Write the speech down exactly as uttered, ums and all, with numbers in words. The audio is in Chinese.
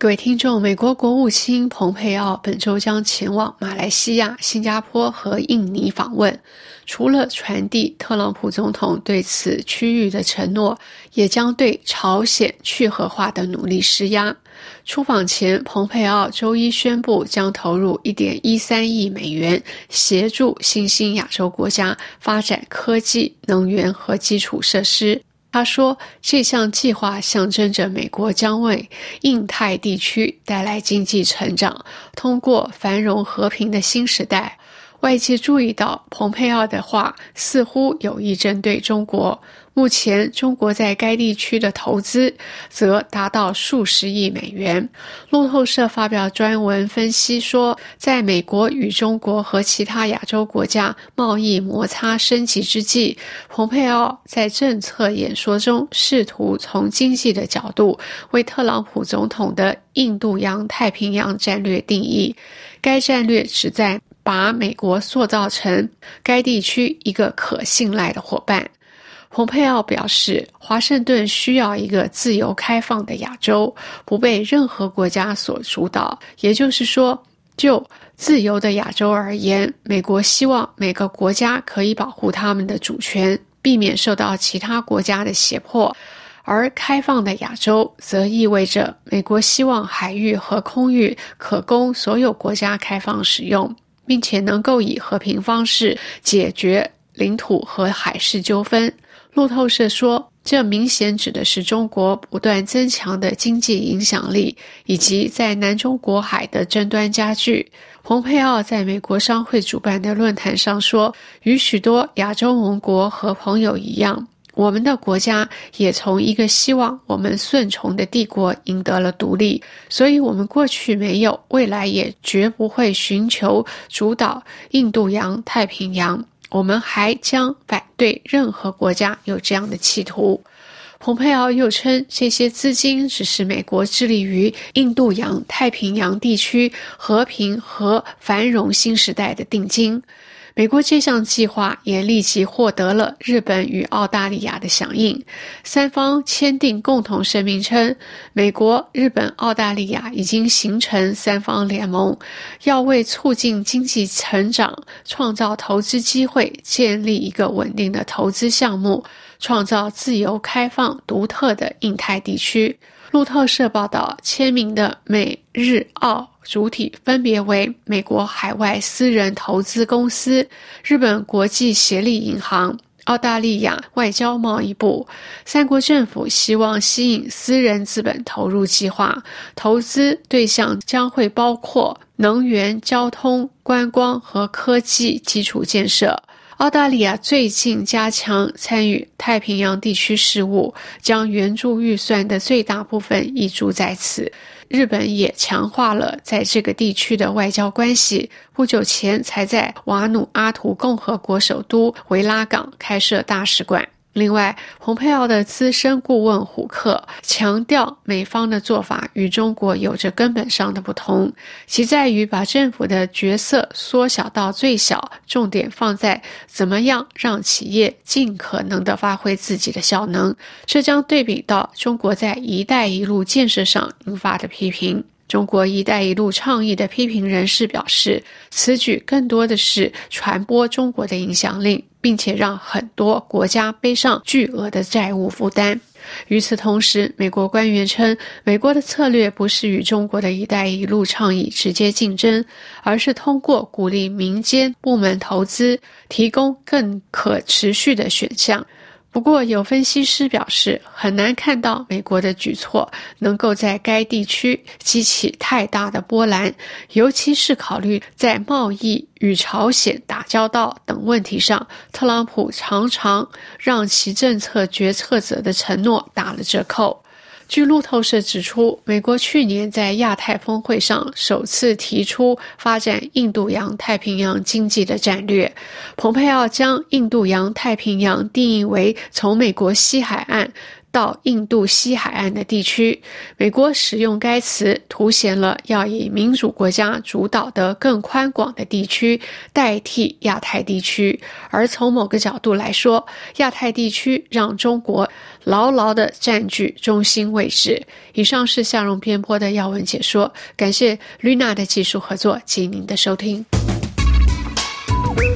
各位听众，美国国务卿蓬佩奥本周将前往马来西亚、新加坡和印尼访问，除了传递特朗普总统对此区域的承诺，也将对朝鲜去核化的努力施压。出访前，蓬佩奥周一宣布将投入 一点一三亿美元，协助新兴亚洲国家发展科技、能源和基础设施。他说，这项计划象征着美国将为印太地区带来经济成长，通过繁荣和平的新时代。外界注意到，蓬佩奥的话似乎有意针对中国。目前，中国在该地区的投资则达到数十亿美元。路透社发表专文分析说，在美国与中国和其他亚洲国家贸易摩擦升级之际，蓬佩奥在政策演说中试图从经济的角度为特朗普总统的印度洋太平洋战略定义。该战略旨在把美国塑造成该地区一个可信赖的伙伴。蓬佩奥表示，华盛顿需要一个自由开放的亚洲，不被任何国家所主导。也就是说，就自由的亚洲而言，美国希望每个国家可以保护他们的主权，避免受到其他国家的胁迫。而开放的亚洲则意味着美国希望海域和空域可供所有国家开放使用，并且能够以和平方式解决领土和海事纠纷。路透社说，这明显指的是中国不断增强的经济影响力，以及在南中国海的争端加剧。蓬佩奥在美国商会主办的论坛上说，与许多亚洲盟国和朋友一样，我们的国家也从一个希望我们顺从的帝国赢得了独立，所以我们过去没有，未来也绝不会寻求主导印度洋太平洋。我们还将反对任何国家有这样的企图。蓬佩奥又称，这些资金只是美国致力于印度洋太平洋地区和平和繁荣新时代的定金。美国这项计划也立即获得了日本与澳大利亚的响应。三方签订共同声明称，美国、日本、澳大利亚已经形成三方联盟，要为促进经济成长、创造投资机会、建立一个稳定的投资项目、创造自由开放独特的印太地区。路透社报道，签名的美、日、澳主体分别为美国海外私人投资公司、日本国际协力银行、澳大利亚外交贸易部。三国政府希望吸引私人资本投入计划，投资对象将会包括能源、交通、观光和科技基础建设。澳大利亚最近加强参与太平洋地区事务，将援助预算的最大部分挹注在此。日本也强化了在这个地区的外交关系，不久前才在瓦努阿图共和国首都维拉港开设大使馆。另外，蓬佩奥的资深顾问虎克强调，美方的做法与中国有着根本上的不同，其在于把政府的角色缩小到最小，重点放在怎么样让企业尽可能地发挥自己的效能。这将对比到中国在一带一路建设上引发的批评。中国一带一路倡议的批评人士表示，此举更多的是传播中国的影响力，并且让很多国家背上巨额的债务负担。与此同时，美国官员称，美国的策略不是与中国的一带一路倡议直接竞争，而是通过鼓励民间部门投资，提供更可持续的选项。不过，有分析师表示，很难看到美国的举措能够在该地区激起太大的波澜，尤其是考虑在贸易与朝鲜打交道等问题上，特朗普常常让其政策决策者的承诺打了折扣。据路透社指出，美国去年在亚太峰会上首次提出发展印度洋太平洋经济的战略。蓬佩奥将印度洋太平洋定义为从美国西海岸到印度西海岸的地区。美国使用该词凸显了要以民主国家主导的更宽广的地区代替亚太地区，而从某个角度来说，亚太地区让中国牢牢地占据中心位置。以上是夏蓉编播的要闻解说，感谢 Luna 的技术合作及您的收听。